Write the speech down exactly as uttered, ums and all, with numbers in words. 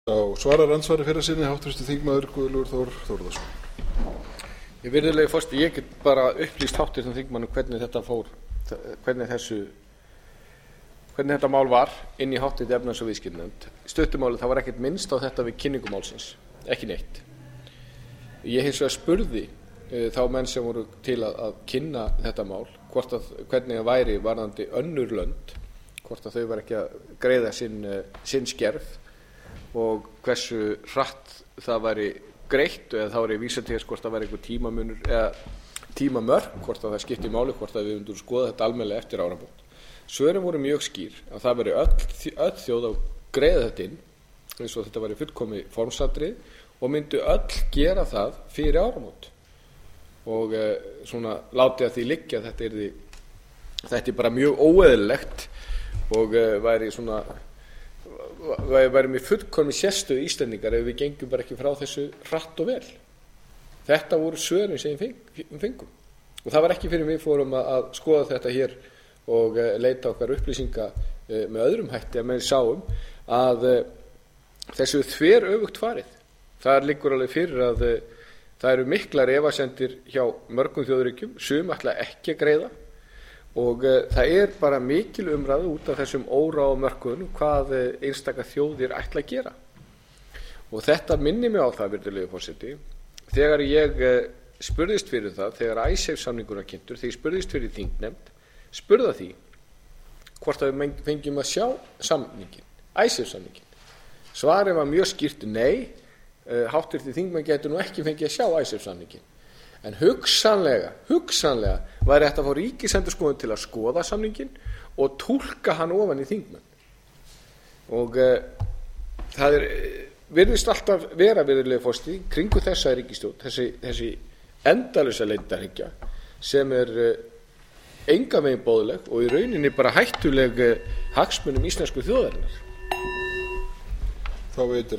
Á svarar andsvari fyrir sinni háttvirtur þingmaður Guðlaugur Þór Þórðarson. Virðulegi forseti, ég get bara upplýst háttvirtum þingmönnum hvernig þetta fór, hvernig þessu, hvernig þetta mál var inn í háttvirtu efnahags- og viðskiptanefnd. Stuttumáli, það var ekkert minnst á þetta við kynningu málsins, ekki neitt. Ég hins vegar spurði uh, þá menn sem voru til að, að kynna þetta mál, hvort að, hvernig það væri varðandi önnur lönd, hvort að þau var ekki að greiða sinn, uh, sinn skerf og hversu hratt það væri greitt, eða þá er ég vísa til þess hvort það væri einhver tímamunur eða tímamörk, hvort að það skipti máli, hvort að við myndum skoða þetta almennilega eftir áramót. Svörin voru mjög skýr að það væri öll, öll þjóð að greiða þetta inn eins og þetta væri fullkomi formsatrið og myndu öll gera það fyrir áramót og e, svona láti að því liggja að þetta yrði, þetta er bara mjög óeðlilegt og e, væri svona við værum í fullkomni sérstöðu Íslendingar ef við gengjum bara ekki frá þessu hratt og vel. Þetta voru svörin sem við fengum og það var ekki fyrir við fórum að, að skoða þetta hér og uh, leita okkar upplýsinga uh, með öðrum hætti að með sáum að uh, þessu þver öfugt farið. Það liggur alveg fyrir að uh, það eru miklar efasemdir hjá mörgum þjóðríkjum, sum ætla ekki að greiða og uh, það er bara mikil umræðu út af þessum óráða mörkuðum hvað uh, einstaka þjóðir ætla að gera. Og þetta minnir mig á það, virðulegi forseti, þegar ég uh, spurðist fyrir það, þegar Icesave samningurinn var kynntur, þegar ég spurðist fyrir þingnefnd, spurða því hvort að við fengjum að sjá samningin, Icesave samningin. Svarið var mjög skýrt nei, uh, háttvirtir þingmenn getur nú ekki fengið að sjá Icesave samningin. En hugsanlega, hugsanlega væri þetta að fá ríkisendurskoðun til að skoða samningin og túlka hann ofan í þingmenn. Og uh, það er, virðist alltaf vera virðulegi forseti kringu þessa ríkisstjórn, þessi, þessi endalausa leyndarhyggja sem er uh, engan veginn boðleg og í rauninni bara hættuleg uh, hagsmunum íslensku þjóðarinnar. Þá veitir